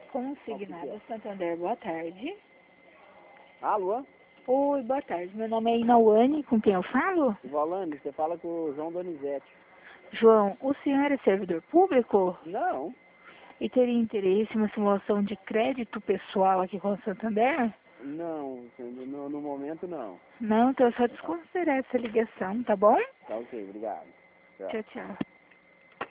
Consignado Santander, boa tarde. Alô? Oi, boa tarde. Meu nome é Inauane, com quem eu falo? Ivolane, você fala com o João Donizete. João, o senhor é servidor público? Não, E teria interesse em uma simulação de crédito pessoal aqui com o Santander? não, no momento não. Não, então eu só desconsiderar essa ligação, tá bom? Tá ok, obrigado. Tchau. Tchau, tchau.